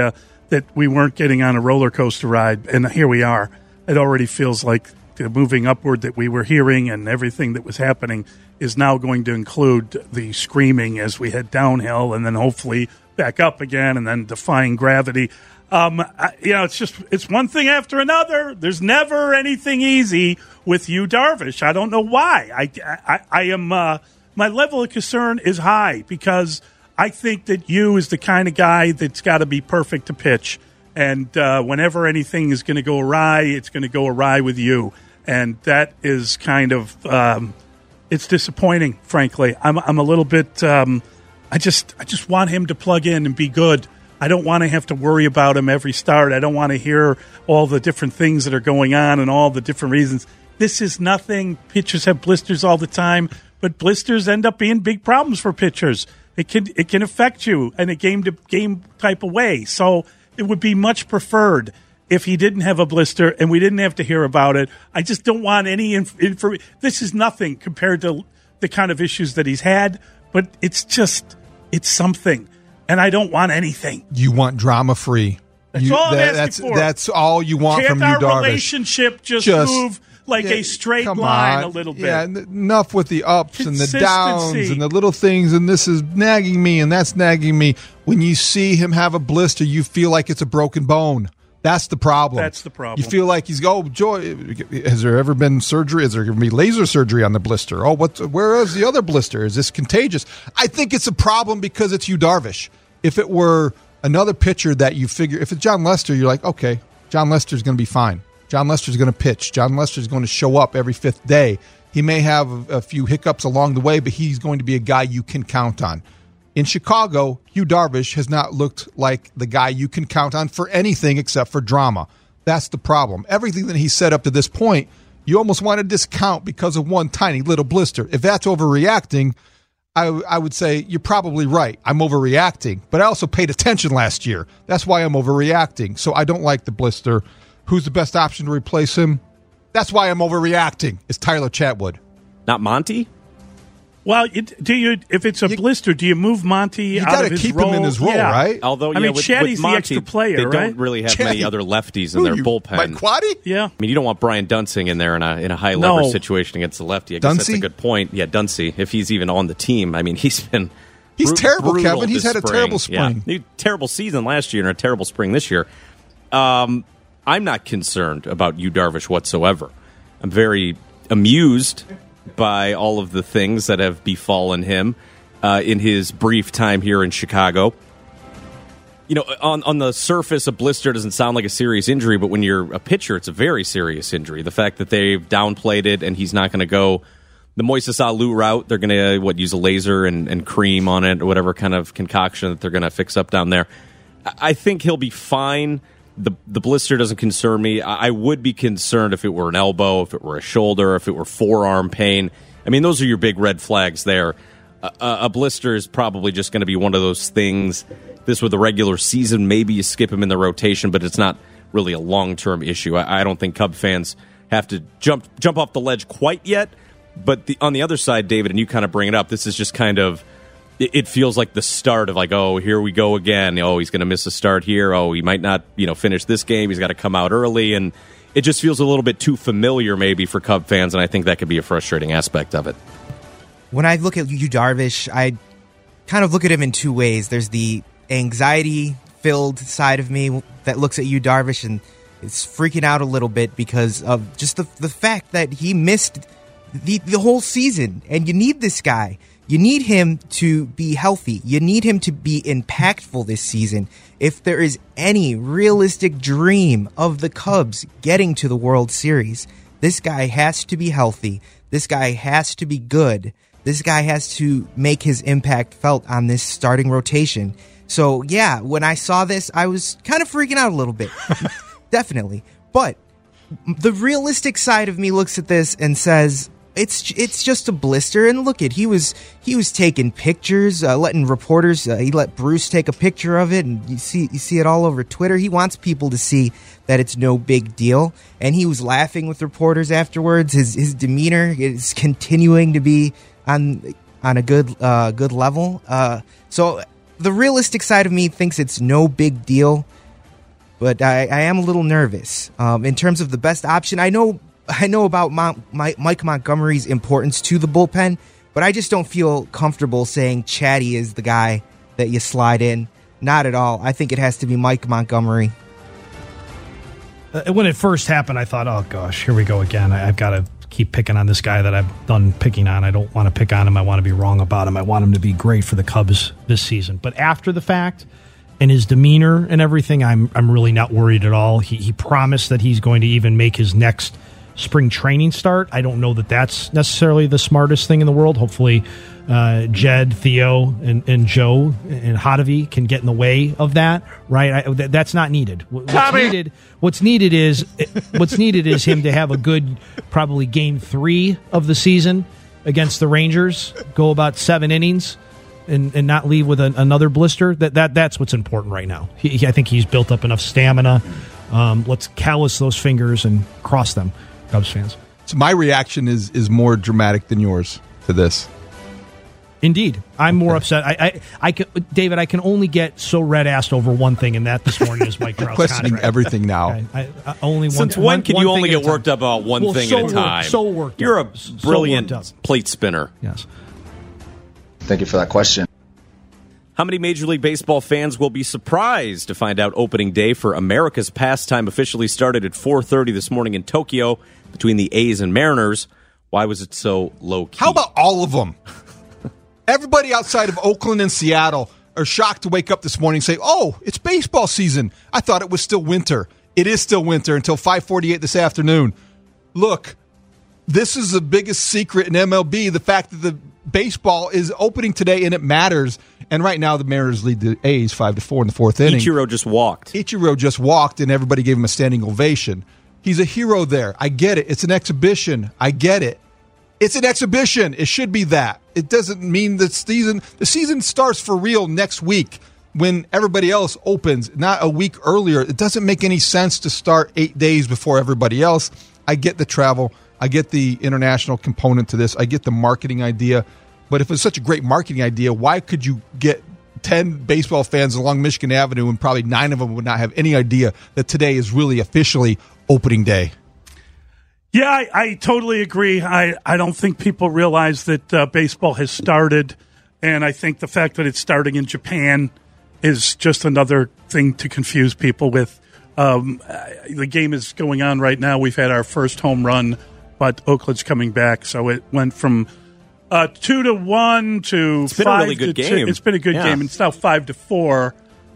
that we weren't getting on a roller coaster ride, and here we are. It already feels like the moving upward that we were hearing and everything that was happening is now going to include the screaming as we head downhill and then hopefully back up again and then defying gravity. Um, I, you know, it's just, it's one thing after another. There's never anything easy with Yu Darvish. I don't know why. I, I, I am, uh, my level of concern is high because I think that Yu is the kind of guy that's got to be perfect to pitch. And uh, whenever anything is going to go awry, it's going to go awry with Yu. And that is kind of, um, it's disappointing, frankly. I'm, I'm a little bit, um, I just, I just want him to plug in and be good. I don't want to have to worry about him every start. I don't want to hear all the different things that are going on and all the different reasons. This is nothing. Pitchers have blisters all the time, but blisters end up being big problems for pitchers. It can it can affect you in a game to game type of way. So it would be much preferred if he didn't have a blister and we didn't have to hear about it. I just don't want any info. This is nothing compared to the kind of issues that he's had, but it's just it's something. And I don't want anything. You want drama free. That's you, all I'm that, asking that's, for. That's all you want Can't from you, our Darvish. relationship just, just move like yeah, a straight come line on. a little bit? Yeah, n- enough with the ups and the downs Consistency. and the little things, and this is nagging me and that's nagging me. When you see him have a blister, you feel like it's a broken bone. That's the problem. That's the problem. You feel like he's go, oh, Joy, has there ever been surgery? Is there going to be laser surgery on the blister? Oh, what? Where is the other blister? Is this contagious? I think it's a problem because it's Yu Darvish. If it were another pitcher that you figure, if it's John Lester, you're like, okay, John Lester's going to be fine. John Lester's going to pitch. John Lester's going to show up every fifth day. He may have a, a few hiccups along the way, but he's going to be a guy you can count on. In Chicago, Yu Darvish has not looked like the guy you can count on for anything except for drama. That's the problem. Everything that he said up to this point, you almost want to discount because of one tiny little blister. If that's overreacting, I, I would say you're probably right. I'm overreacting, but I also paid attention last year. That's why I'm overreacting. So I don't like the blister. Who's the best option to replace him? That's why I'm overreacting. It's Tyler Chatwood. Not Monty? Well, it, do you? If it's a you, blister, do you move Monty you out of his keep role? him in his role, yeah. right? Although, I yeah, mean, with, Chatty's with Monty, the extra player, they right? don't really have Chatty. many other lefties in Who, their you, bullpen. Mike Quaddy? Yeah. I mean, you don't want Brian Dunsing in there in a in a high No. leverage situation against the lefty. I guess Dunsey? that's a good point. Yeah, Dunsey, if he's even on the team. I mean, he's been He's bru- terrible, brutal Kevin. He's this had a spring. terrible spring. Yeah. Terrible season last year and a terrible spring this year. Um, I'm not concerned about Yu Darvish whatsoever. I'm very amused by all of the things that have befallen him uh, in his brief time here in Chicago. You know, on, on the surface, a blister doesn't sound like a serious injury, but when you're a pitcher, it's a very serious injury. The fact that they've downplayed it and he's not going to go the Moises Alou route, they're going to, what, use a laser and, and cream on it or whatever kind of concoction that they're going to fix up down there. I think he'll be fine. The the blister doesn't concern me. I would be concerned if it were an elbow, if it were a shoulder, if it were forearm pain. I mean, those are your big red flags there. A, a blister is probably just going to be one of those things. This with the regular season, maybe you skip him in the rotation, but it's not really a long-term issue. I, I don't think Cub fans have to jump jump off the ledge quite yet. But the, on the other side, David, and you kind of bring it up, this is just kind of, it, it feels like the start of like, oh, here we go again. Oh, he's going to miss a start here. Oh, he might not, you know, finish this game. He's got to come out early. And it just feels a little bit too familiar maybe for Cub fans, and I think that could be a frustrating aspect of it. When I look at Yu Darvish, I kind of look at him in two ways. There's the anxiety-filled side of me that looks at Yu Darvish and is freaking out a little bit because of just the the fact that he missed the the whole season. And you need this guy. You need him to be healthy. You need him to be impactful this season. If there is any realistic dream of the Cubs getting to the World Series, this guy has to be healthy. This guy has to be good. This guy has to make his impact felt on this starting rotation. So, yeah, when I saw this, I was kind of freaking out a little bit. Definitely. But the realistic side of me looks at this and says, it's it's just a blister. And look at, he was he was taking pictures, uh, letting reporters, uh, he let Bruce take a picture of it, and you see you see it all over Twitter. He wants people to see that it's no big deal. And he was laughing with reporters afterwards. His his demeanor is continuing to be on on a good uh, good level. Uh, so the realistic side of me thinks it's no big deal. but I, I am a little nervous. Um, in terms of the best option, I know I know about Mon- My, Mike Montgomery's importance to the bullpen, but I just don't feel comfortable saying Chatty is the guy that you slide in. Not at all. I think it has to be Mike Montgomery. Uh, when it first happened, I thought, oh, gosh, here we go again. I, I've got to keep picking on this guy that I've done picking on. I don't want to pick on him. I want to be wrong about him. I want him to be great for the Cubs this season. But after the fact, and his demeanor and everything, I'm I'm really not worried at all. He, he promised that he's going to even make his next spring training start. I don't know that that's necessarily the smartest thing in the world. Hopefully uh, Jed, Theo, and, and Joe and Hottovy can get in the way of that, right? I, th- that's not needed. What's Tommy. needed, what's needed is what's needed is him to have a good, probably game three of the season against the Rangers, go about seven innings, and, and not leave with an, another blister. That that that's what's important right now. He, he, I think he's built up enough stamina. Um, let's callous those fingers and cross them, Cubs fans. So my reaction is is more dramatic than yours to this. Indeed, I'm more upset. I, I, I can, David, I can only get so red-assed over one thing, and that this morning is Mike Trout's questioning contract. everything now. I, I, I only Since one, when one, can one you only thing get at a worked time. up about one well, thing so at a time? Worked, so worked. You're up. a So brilliant worked up. plate spinner. Yes. Thank you for that question. How many Major League Baseball fans will be surprised to find out opening day for America's pastime officially started at four thirty this morning in Tokyo between the A's and Mariners? Why was it so low-key? How about all of them? Everybody outside of Oakland and Seattle are shocked to wake up this morning and say, oh, it's baseball season. I thought it was still winter. It is still winter until five forty-eight this afternoon. Look, this is the biggest secret in M L B, the fact that the baseball is opening today and it matters. And right now the Mariners lead the A's five to four in the fourth inning. Ichiro just walked. Ichiro just walked and everybody gave him a standing ovation. He's a hero there. I get it. It's an exhibition. I get it. It's an exhibition. It should be that. It doesn't mean the season. The season starts for real next week when everybody else opens, not a week earlier. It doesn't make any sense to start eight days before everybody else. I get the travel. I get the international component to this. I get the marketing idea. But if it's such a great marketing idea, why could you get ten baseball fans along Michigan Avenue and probably nine of them would not have any idea that today is really officially opening day? Yeah, I, I totally agree. I, I don't think people realize that uh, baseball has started, and I think the fact that it's starting in Japan is just another thing to confuse people with. Um, the game is going on right now. We've had our first home run, but Oakland's coming back, so it went from uh, two to one to it's been five a really good to game. two. It's been a good yeah. game. It's now five to four.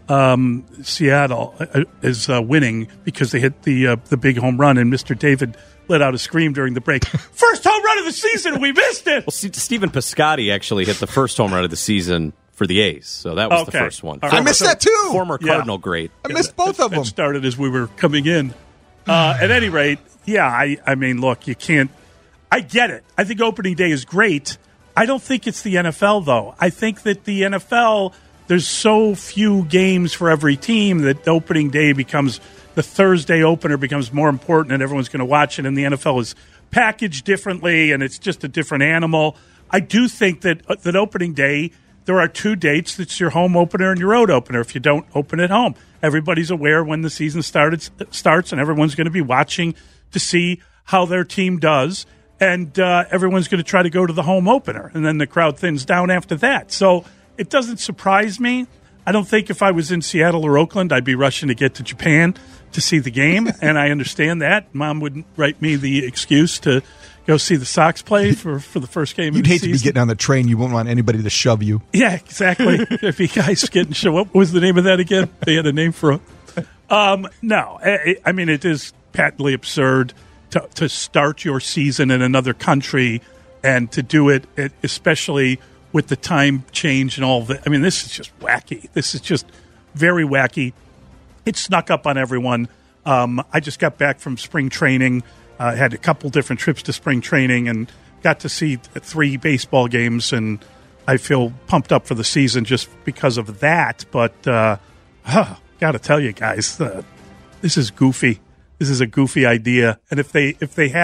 Um, Seattle is uh, winning because they hit the uh, the big home run, and Mister David let out a scream during the break. First home run of the season, we missed it. Well, Stephen Piscotty actually hit the first home run of the season for the A's, so that was okay. the first one. Right. I missed that too. Former Yeah. Cardinal great. I missed both that, of them. That started as we were coming in. Uh, at any rate, yeah, I, I mean, look, you can't. I get it. I think opening day is great. I don't think it's the N F L, though. I think that the N F L, there's so few games for every team that opening day becomes, the Thursday opener becomes more important and everyone's going to watch it, and the N F L is packaged differently and it's just a different animal. I do think that uh, that opening day, there are two dates. That's your home opener and your road opener if you don't open at home. Everybody's aware when the season started, starts and everyone's going to be watching to see how their team does. And uh, everyone's going to try to go to the home opener. And then the crowd thins down after that. So it doesn't surprise me. I don't think if I was in Seattle or Oakland, I'd be rushing to get to Japan to see the game. And I understand that. Mom wouldn't write me the excuse to go see the Sox play for, for the first game You'd of the hate season. to be getting on the train. You wouldn't want anybody to shove you. Yeah, exactly. If you guys getting show up, what was the name of that again? They had a name for it. Um, no, I, I mean, it is patently absurd to, to start your season in another country and to do it, it especially with the time change and all that. I mean, this is just wacky. This is just very wacky. It snuck up on everyone. Um, I just got back from spring training. I uh, had a couple different trips to spring training and got to see three baseball games, and I feel pumped up for the season just because of that. But uh, huh, got to tell you guys, uh, this is goofy. This is a goofy idea. And if they if they had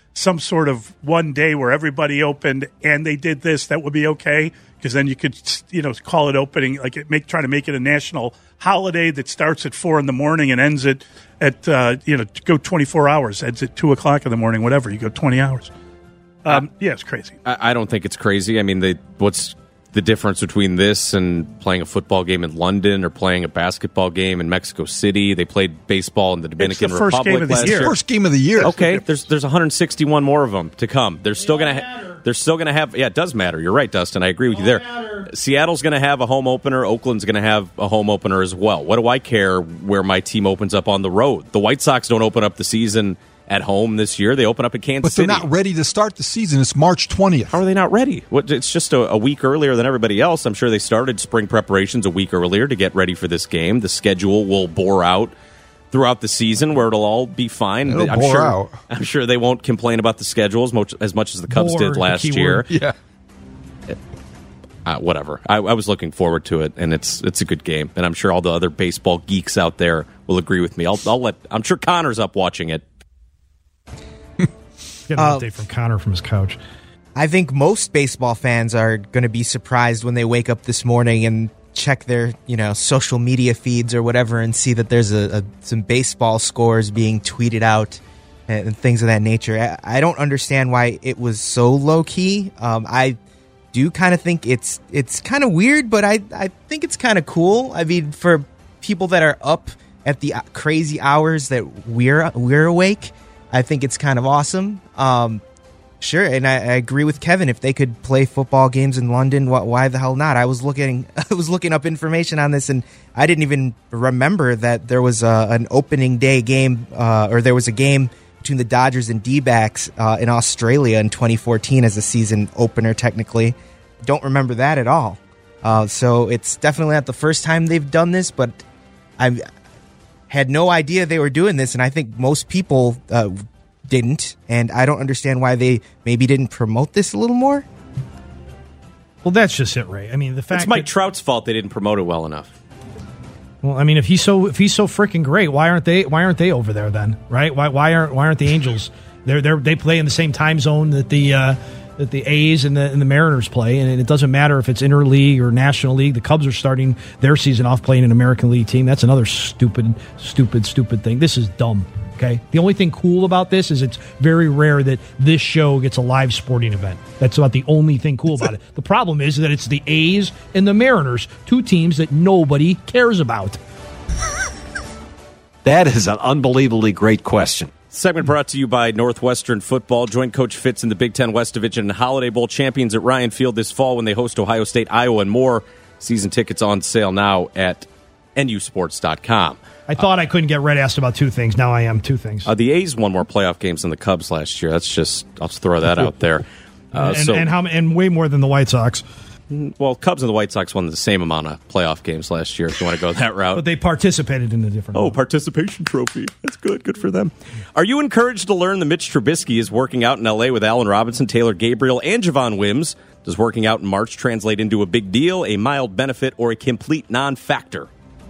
some sort of one day where everybody opened and they did this, that would be okay. Because then you could, you know, call it opening, like it make try to make it a national holiday that starts at four in the morning and ends at, at uh, you know, go twenty-four hours, ends at two o'clock in the morning, whatever. You go twenty hours. Um, yeah, it's crazy. I, I don't think it's crazy. I mean, they, what's the difference between this and playing a football game in London or playing a basketball game in Mexico City? They played baseball in the Dominican it's the first Republic game of the last year. year. First game of the year. Okay, there's there's one hundred sixty-one more of them to come. They're still gonna ha- they're still gonna have. Yeah, it does matter. You're right, Dustin. I agree with you there. Matter. Seattle's gonna have a home opener. Oakland's gonna have a home opener as well. What do I care where my team opens up on the road? The White Sox don't open up the season at home this year. They open up in Kansas City. But they're City. not ready to start the season. It's March twentieth. How are they not ready? What, it's just a, a week earlier than everybody else. I'm sure they started spring preparations a week earlier to get ready for this game. The schedule will bore out throughout the season where it'll all be fine. It'll I'm bore sure, out. I'm sure they won't complain about the schedule as much as, much as the Cubs Bore, did last year. Yeah. Uh, whatever. I, I was looking forward to it, and it's it's a good game. And I'm sure all the other baseball geeks out there will agree with me. I'll, I'll let. I'm sure Connor's up watching it. Get an uh, update from Connor from his couch. I think most baseball fans are going to be surprised when they wake up this morning and check their, you know, social media feeds or whatever and see that there's a, a some baseball scores being tweeted out and, and things of that nature. I, I don't understand why it was so low key. Um, I do kind of think it's it's kind of weird, but I I think it's kind of cool. I mean, for people that are up at the crazy hours that we're we're awake, I think it's kind of awesome. Um, sure, and I, I agree with Kevin. If they could play football games in London, why, why the hell not? I was looking, I was looking up information on this, and I didn't even remember that there was a, an opening day game, uh, or there was a game between the Dodgers and D-backs uh, in Australia in twenty fourteen as a season opener. Technically, don't remember that at all. Uh, so it's definitely not the first time they've done this, but I had no idea they were doing this, and I think most people uh, didn't, and I don't understand why they maybe didn't promote this a little more. Well, that's just it, Ray. I mean, the fact it's Mike that, Trout's fault they didn't promote it well enough. Well, I mean, if he's so if he's so freaking great, why aren't they why aren't they over there then? Right? Why why aren't why aren't the Angels? They're they they play in the same time zone that the uh, that the A's and the and the Mariners play, and it doesn't matter if it's interleague or National League. The Cubs are starting their season off playing an American League team. That's another stupid, stupid, stupid thing. This is dumb. Okay. The only thing cool about this is it's very rare that this show gets a live sporting event. That's about the only thing cool about it. The problem is that it's the A's and the Mariners, two teams that nobody cares about. That is an unbelievably great question. Segment brought to you by Northwestern Football. Join Coach Fitz and the Big Ten West Division and Holiday Bowl champions at Ryan Field this fall when they host Ohio State, Iowa, and more. Season tickets on sale now at N U sports dot com. I thought uh, I couldn't get red asked about two things. Now I am two things. Uh, the A's won more playoff games than the Cubs last year. That's just, I'll just throw that out there. Uh, and, so, and, how, and way more than the White Sox. Well, Cubs and the White Sox won the same amount of playoff games last year, if you want to go that route. But they participated in a different Oh, way. Participation trophy. That's good. Good for them. Are you encouraged to learn that Mitch Trubisky is working out in L A with Allen Robinson, Taylor Gabriel, and Javon Wims? Does working out in March translate into a big deal, a mild benefit, or a complete non-factor?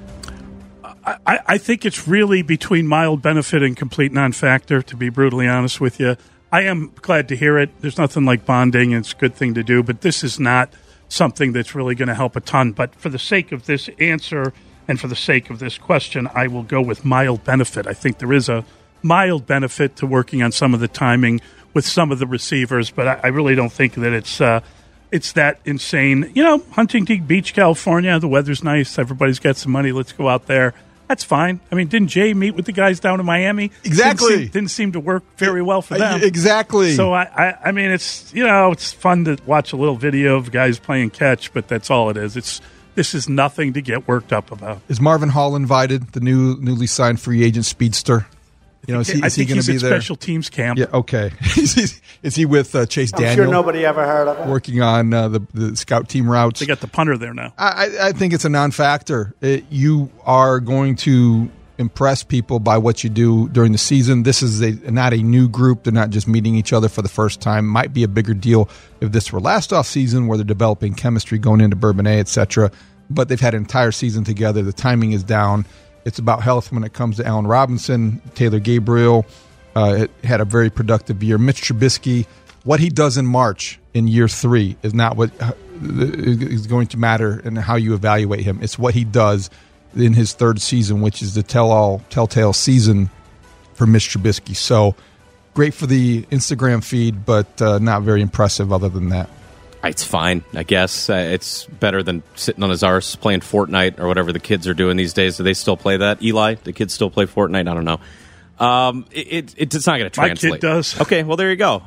I, I think it's really between mild benefit and complete non-factor, to be brutally honest with you. I am glad to hear it. There's nothing like bonding, and it's a good thing to do, but this is not something that's really going to help a ton. But for the sake of this answer and for the sake of this question, I will go with mild benefit. I think there is a mild benefit to working on some of the timing with some of the receivers, but I, I really don't think that it's uh, it's that insane. You know, Huntington Beach, California, the weather's nice. Everybody's got some money. Let's go out there. That's fine. I mean, didn't Jay meet with the guys down in Miami? Exactly. Didn't seem, didn't seem to work very well for them. Exactly. So, I, I, I mean, it's, you know, it's fun to watch a little video of guys playing catch, but that's all it is. It's This is nothing to get worked up about. Is Marvin Hall invited, the new newly signed free agent speedster? You know, is he, I is he think going he's to be at there? special teams camp. Yeah, okay. Is he with uh, Chase I'm Daniel? sure nobody ever heard of it. Working on uh, the, the scout team routes. They got the punter there now. I, I think it's a non-factor. It, you are going to impress people by what you do during the season. This is a, not a new group. They're not just meeting each other for the first time. Might be a bigger deal if this were last off season where they're developing chemistry going into Bourbonnais, et cetera. But they've had an entire season together. The timing is down. It's about health when it comes to Allen Robinson, Taylor Gabriel. uh, had a very productive year. Mitch Trubisky, what he does in March in year three is not what uh, is going to matter in how you evaluate him. It's what he does in his third season, which is the tell-all, telltale season for Mitch Trubisky. So great for the Instagram feed, but uh, not very impressive other than that. It's fine, I guess. Uh, it's better than sitting on his arse playing Fortnite or whatever the kids are doing these days. Do they still play that? Eli, the kids still play Fortnite? I don't know. Um, it, it, it's not going to translate. My kid does. Okay, well, there you go.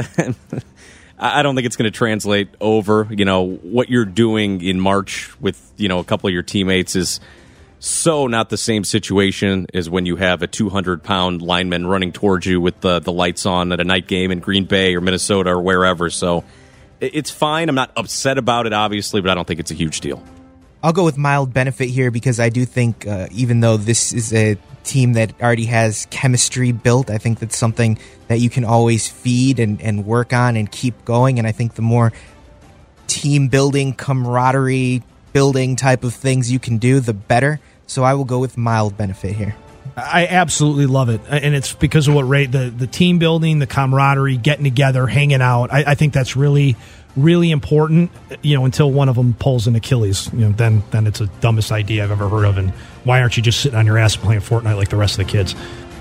I don't think it's going to translate over. You know, what you're doing in March with, you know, a couple of your teammates is so not the same situation as when you have a two hundred pound lineman running towards you with the, the lights on at a night game in Green Bay or Minnesota or wherever. So it's fine. I'm not upset about it, obviously, but I don't think it's a huge deal. I'll go with mild benefit here because I do think uh, even though this is a team that already has chemistry built, I think that's something that you can always feed and, and work on and keep going. And I think the more team building, camaraderie building type of things you can do, the better. So I will go with mild benefit here. I absolutely love it, and it's because of what Ray, the, the team building, the camaraderie, getting together, hanging out. I, I think that's really, really important. You know, until one of them pulls an Achilles, you know, then then it's the dumbest idea I've ever heard of. And why aren't you just sitting on your ass playing Fortnite like the rest of the kids?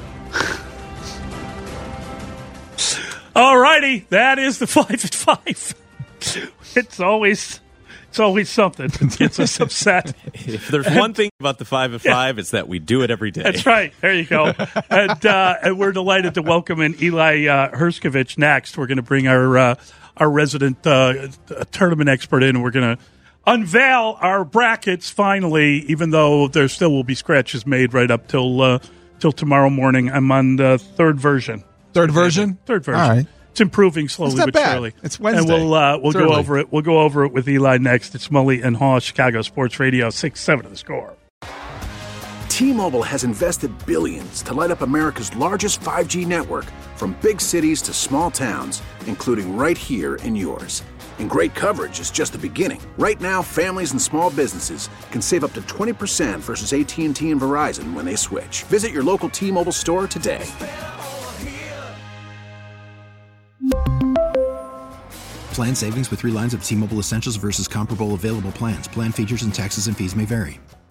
All righty, that is the five at five. It's always. It's always something that gets us upset. If there's and, one thing about the five at five, yeah. It's that we do it every day. That's right. There you go. and, uh, and we're delighted to welcome in Eli uh, Herskovich next. We're going to bring our uh, our resident uh, tournament expert in. We're going to unveil our brackets finally, even though there still will be scratches made right up till uh, till tomorrow morning. I'm on the third version. Third version? Third version. All right. It's improving slowly it's not but bad. surely. It's Wednesday. And we'll uh, we'll it's go early. over it. We'll go over it with Eli next. It's Mully and Haw, Chicago Sports Radio, six seven of the Score. T-Mobile has invested billions to light up America's largest five G network, from big cities to small towns, including right here in yours. And great coverage is just the beginning. Right now, families and small businesses can save up to twenty percent versus A T and T and Verizon when they switch. Visit your local T-Mobile store today. Plan savings with three lines of T-Mobile Essentials versus comparable available plans. Plan features and taxes and fees may vary.